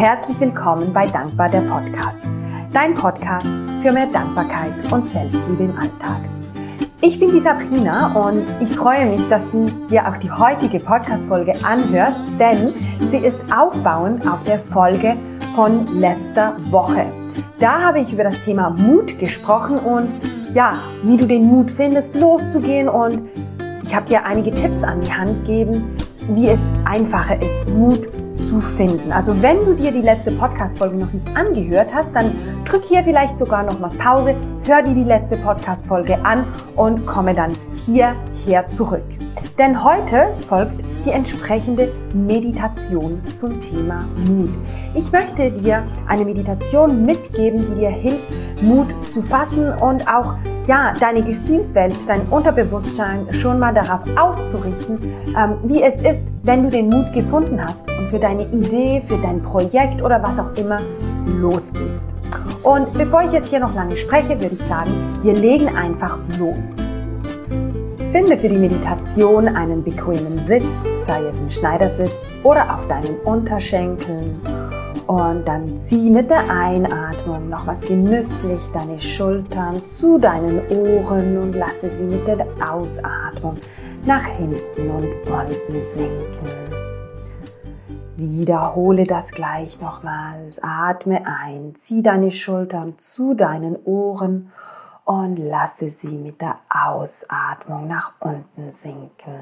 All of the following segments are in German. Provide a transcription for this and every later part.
herzlich willkommen bei Dankbar, der Podcast. Dein Podcast für mehr Dankbarkeit und Selbstliebe im Alltag. Ich bin die Sabrina und ich freue mich, dass du dir auch die heutige Podcast-Folge anhörst, denn sie ist aufbauend auf der Folge von letzter Woche. Da habe ich über das Thema Mut gesprochen und wie du den Mut findest, loszugehen, und ich habe dir einige Tipps an die Hand gegeben, wie es einfacher ist, Mut zu finden. Also wenn du dir die letzte Podcast-Folge noch nicht angehört hast, dann drück hier vielleicht sogar noch mal Pause, hör dir die letzte Podcast-Folge an und komme dann hierher zurück. Denn heute folgt die entsprechende Meditation zum Thema Mut. Ich möchte dir eine Meditation mitgeben, die dir hilft, Mut zu fassen und auch deine Gefühlswelt, dein Unterbewusstsein schon mal darauf auszurichten, wie es ist, wenn du den Mut gefunden hast und für deine Idee, für dein Projekt oder was auch immer losgehst. Und bevor ich jetzt hier noch lange spreche, würde ich sagen, wir legen einfach los. Finde für die Meditation einen bequemen Sitz, sei es ein Schneidersitz oder auf deinen Unterschenkeln. Und dann zieh mit der Einatmung nochmals genüsslich deine Schultern zu deinen Ohren und lasse sie mit der Ausatmung nach hinten und unten sinken. Wiederhole das gleich nochmals. Atme ein, zieh deine Schultern zu deinen Ohren und lasse sie mit der Ausatmung nach unten sinken.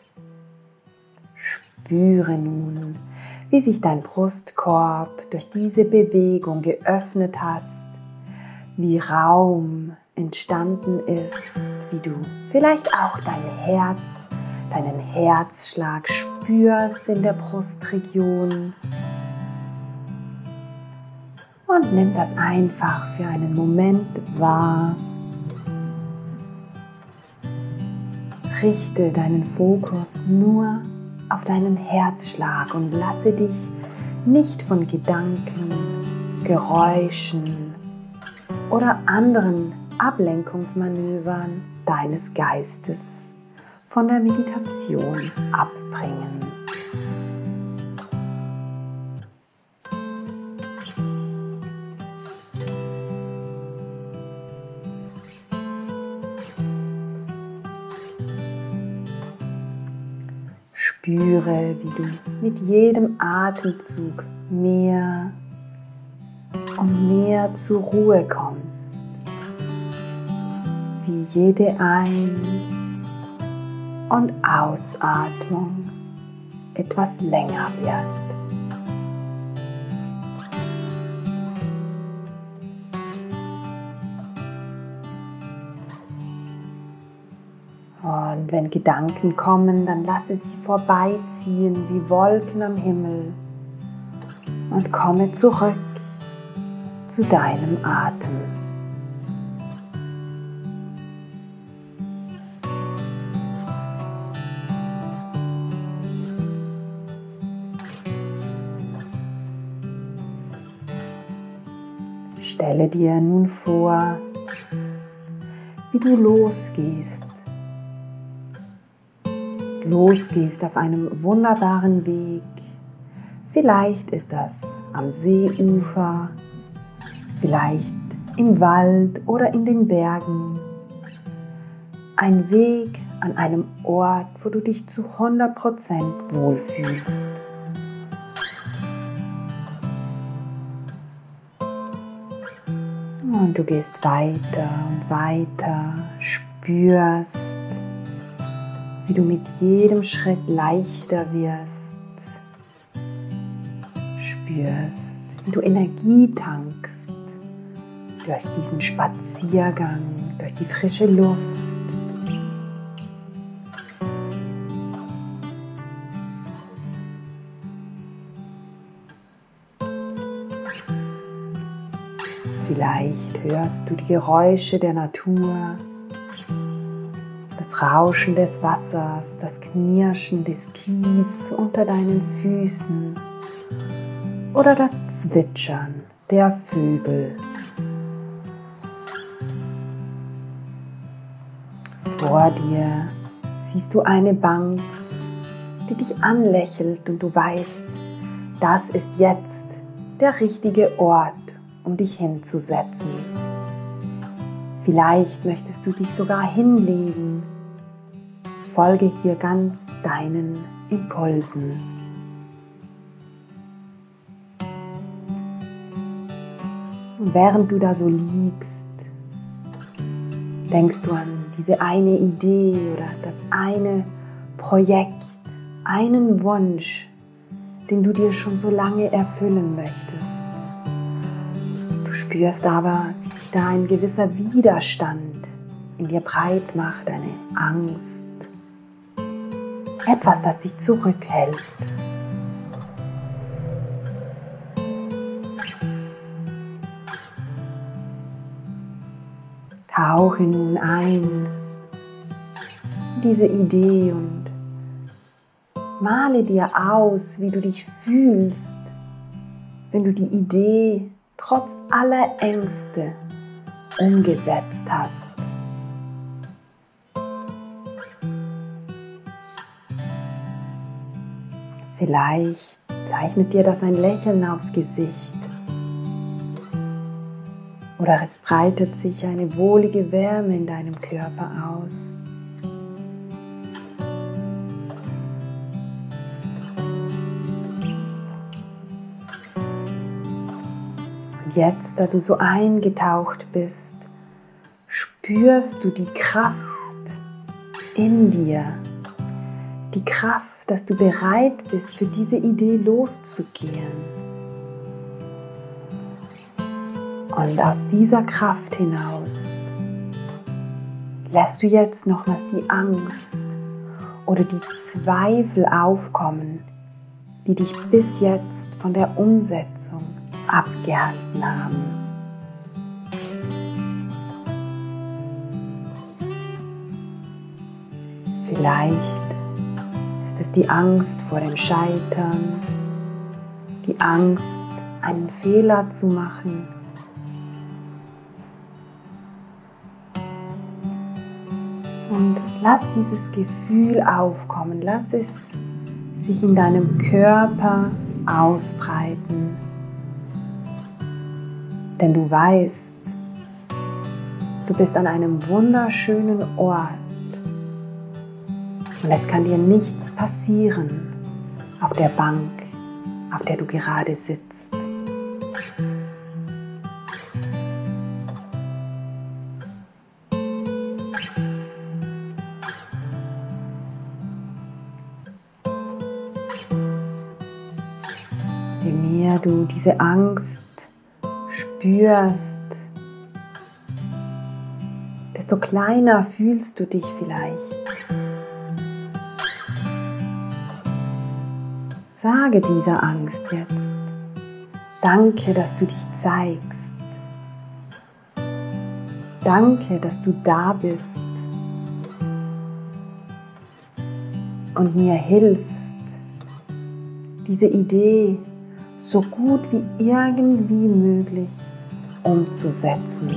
Spüre nun, wie sich dein Brustkorb durch diese Bewegung geöffnet hast, wie Raum entstanden ist, wie du vielleicht auch deinen Herzschlag spürst in der Brustregion. Und nimm das einfach für einen Moment wahr. Richte deinen Fokus nur auf deinen Herzschlag und lasse dich nicht von Gedanken, Geräuschen oder anderen Ablenkungsmanövern deines Geistes von der Meditation abbringen. Spüre, wie du mit jedem Atemzug mehr und mehr zur Ruhe kommst, wie jede Ein- und Ausatmung etwas länger wird. Und wenn Gedanken kommen, dann lasse sie vorbeiziehen wie Wolken am Himmel und komme zurück zu deinem Atem. Stelle dir nun vor, wie du losgehst auf einem wunderbaren Weg. Vielleicht ist das am Seeufer, vielleicht im Wald oder in den Bergen. Ein Weg an einem Ort, wo du dich zu 100% wohlfühlst. Und du gehst weiter und weiter, spürst, wie du mit jedem Schritt leichter wirst. Spürst, wie du Energie tankst durch diesen Spaziergang, durch die frische Luft. Vielleicht hörst du die Geräusche der Natur, das Rauschen des Wassers, das Knirschen des Kies unter deinen Füßen oder das Zwitschern der Vögel. Vor dir siehst du eine Bank, die dich anlächelt und du weißt, das ist jetzt der richtige Ort, um dich hinzusetzen. Vielleicht möchtest du dich sogar hinlegen. Folge hier ganz deinen Impulsen. Und während du da so liegst, denkst du an diese eine Idee oder das eine Projekt, einen Wunsch, den du dir schon so lange erfüllen möchtest. Du spürst aber, wie sich da ein gewisser Widerstand in dir breit macht, eine Angst, etwas, das dich zurückhält. Tauche nun ein in diese Idee und male dir aus, wie du dich fühlst, wenn du die Idee trotz aller Ängste umgesetzt hast. Vielleicht zeichnet dir das ein Lächeln aufs Gesicht. Oder es breitet sich eine wohlige Wärme in deinem Körper aus. Und jetzt, da du so eingetaucht bist, spürst du die Kraft in dir. Die Kraft, dass du bereit bist, für diese Idee loszugehen. Und aus dieser Kraft hinaus lässt du jetzt nochmals die Angst oder die Zweifel aufkommen, die dich bis jetzt von der Umsetzung abgehalten haben. Vielleicht ist es die Angst vor dem Scheitern, die Angst, einen Fehler zu machen. Und lass dieses Gefühl aufkommen, lass es sich in deinem Körper ausbreiten. Denn du weißt, du bist an einem wunderschönen Ort und es kann dir nichts passieren auf der Bank, auf der du gerade sitzt. Je mehr du diese Angst spürst, desto kleiner fühlst du dich vielleicht. Sage dieser Angst jetzt: Danke, dass du dich zeigst. Danke, dass du da bist und mir hilfst, diese Idee so gut wie irgendwie möglich umzusetzen.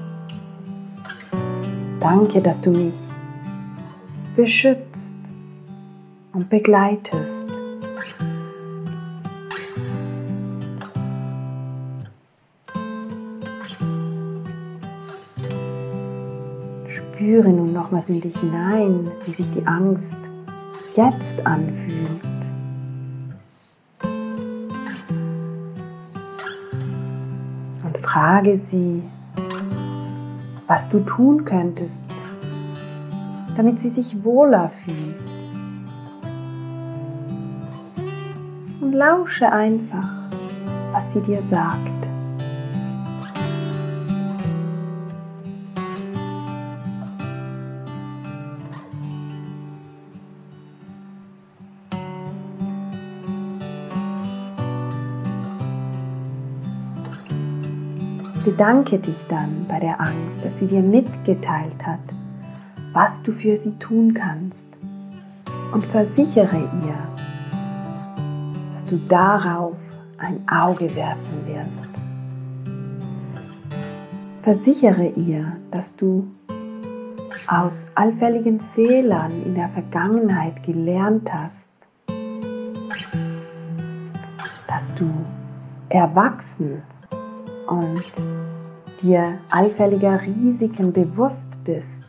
Danke, dass du mich beschützt und begleitest. Spüre nun nochmals in dich hinein, wie sich die Angst jetzt anfühlt. Und frage sie, was du tun könntest, damit sie sich wohler fühlt. Und lausche einfach, was sie dir sagt. Bedanke dich dann bei der Angst, dass sie dir mitgeteilt hat, was du für sie tun kannst, und versichere ihr, dass du darauf ein Auge werfen wirst. Versichere ihr, dass du aus allfälligen Fehlern in der Vergangenheit gelernt hast, dass du erwachsen und dir allfälliger Risiken bewusst bist,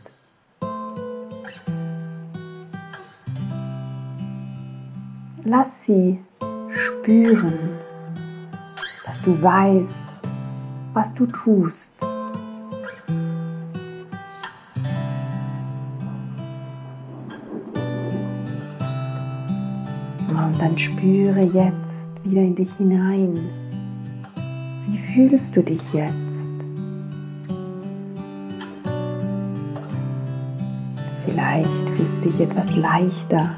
lass sie spüren, dass du weißt, was du tust. Und dann spüre jetzt wieder in dich hinein. Wie fühlst du dich jetzt? Vielleicht fühlst du dich etwas leichter,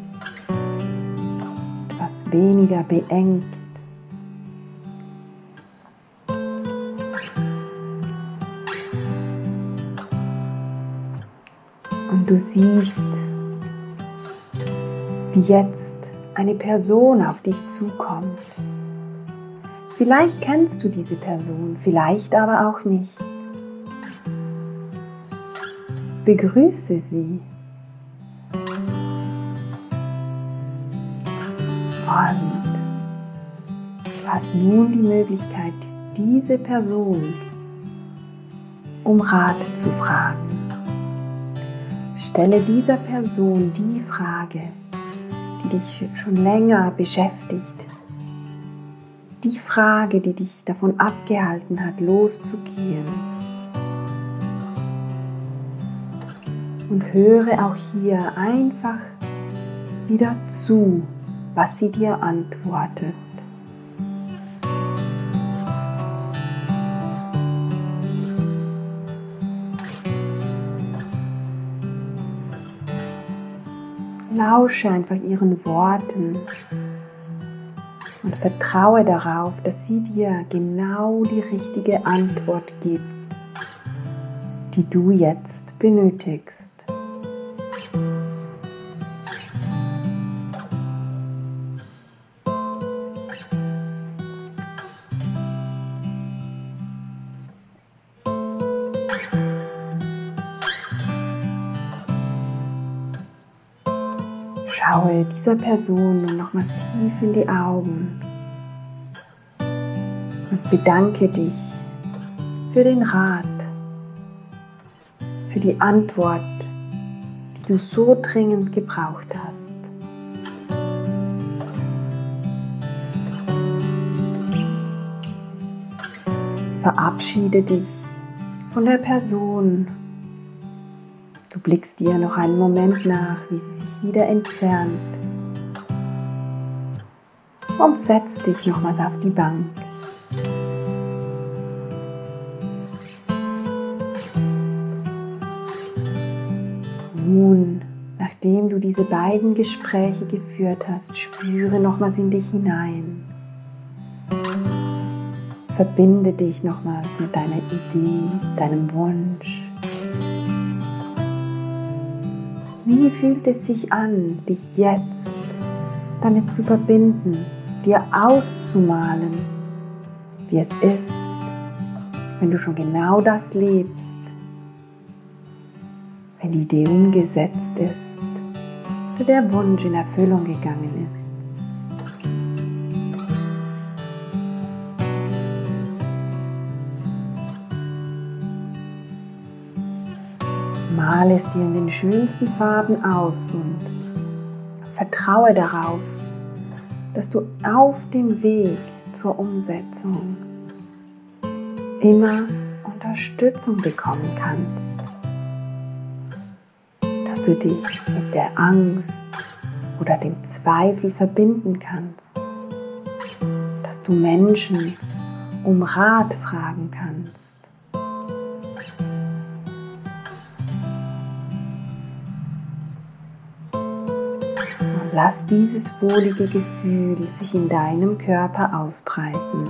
etwas weniger beengt. Und du siehst, wie jetzt eine Person auf dich zukommt. Vielleicht kennst du diese Person, vielleicht aber auch nicht. Begrüße sie. Und du hast nun die Möglichkeit, diese Person um Rat zu fragen. Stelle dieser Person die Frage, die dich schon länger beschäftigt. Die Frage, die dich davon abgehalten hat, loszugehen. Und höre auch hier einfach wieder zu, was sie dir antwortet. Lausche einfach ihren Worten und vertraue darauf, dass sie dir genau die richtige Antwort gibt, die du jetzt benötigst. Schaue dieser Person nun nochmals tief in die Augen und bedanke dich für den Rat, für die Antwort, die du so dringend gebraucht hast. Verabschiede dich von der Person. Du blickst ihr noch einen Moment nach, wie sie sich wieder entfernt, und setzt dich nochmals auf die Bank. Nun, nachdem du diese beiden Gespräche geführt hast, spüre nochmals in dich hinein. Verbinde dich nochmals mit deiner Idee, deinem Wunsch. Wie fühlt es sich an, dich jetzt damit zu verbinden, dir auszumalen, wie es ist, wenn du schon genau das lebst, wenn die Idee umgesetzt ist oder der Wunsch in Erfüllung gegangen ist? Male es dir in den schönsten Farben aus und vertraue darauf, dass du auf dem Weg zur Umsetzung immer Unterstützung bekommen kannst. Dass du dich mit der Angst oder dem Zweifel verbinden kannst. Dass du Menschen um Rat fragen kannst. Lass dieses wohlige Gefühl sich in deinem Körper ausbreiten.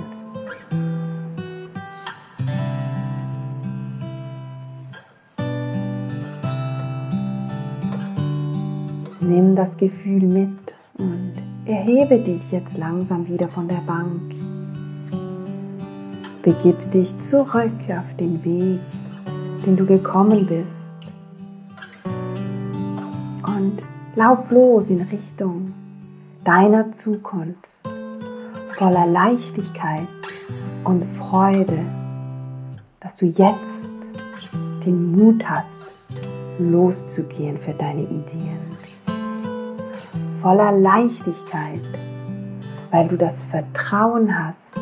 Nimm das Gefühl mit und erhebe dich jetzt langsam wieder von der Bank. Begib dich zurück auf den Weg, den du gekommen bist. Und lauf los in Richtung deiner Zukunft. voller Leichtigkeit und Freude, dass du jetzt den Mut hast, loszugehen für deine Ideen. Voller Leichtigkeit, weil du das Vertrauen hast,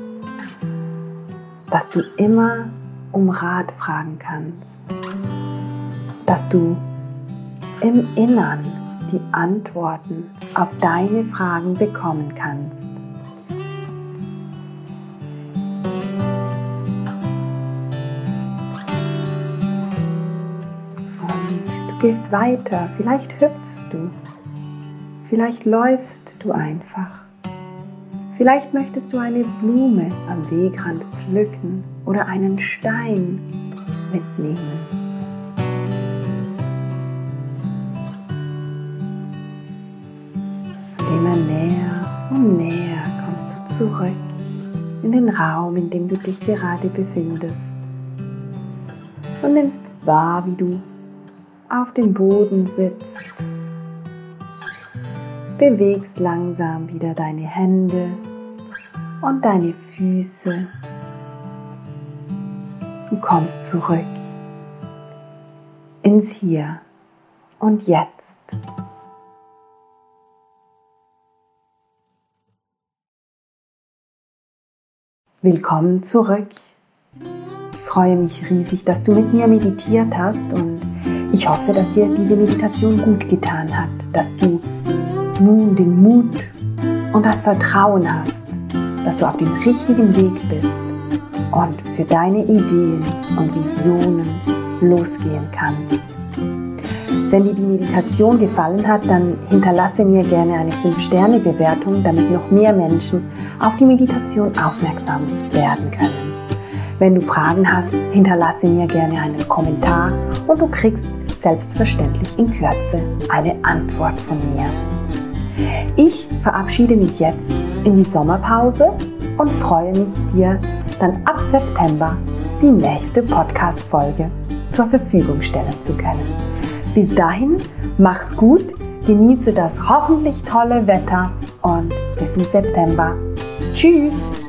dass du immer um Rat fragen kannst, dass du im Innern die Antworten auf deine Fragen bekommen kannst. Und du gehst weiter, vielleicht hüpfst du, vielleicht läufst du einfach. Vielleicht möchtest du eine Blume am Wegrand pflücken oder einen Stein mitnehmen. Und immer näher und näher kommst du zurück in den Raum, in dem du dich gerade befindest. Und nimmst wahr, wie du auf dem Boden sitzt. Bewegst langsam wieder deine Hände und deine Füße. Du kommst zurück ins Hier und Jetzt. Willkommen zurück. Ich freue mich riesig, dass du mit mir meditiert hast und ich hoffe, dass dir diese Meditation gut getan hat, dass du nun den Mut und das Vertrauen hast, dass du auf dem richtigen Weg bist und für deine Ideen und Visionen losgehen kannst. Wenn dir die Meditation gefallen hat, dann hinterlasse mir gerne eine 5-Sterne-Bewertung, damit noch mehr Menschen auf die Meditation aufmerksam werden können. Wenn du Fragen hast, hinterlasse mir gerne einen Kommentar und du kriegst selbstverständlich in Kürze eine Antwort von mir. Ich verabschiede mich jetzt in die Sommerpause und freue mich, dir dann ab September die nächste Podcast-Folge zur Verfügung stellen zu können. Bis dahin, mach's gut, genieße das hoffentlich tolle Wetter und bis im September. Tschüss!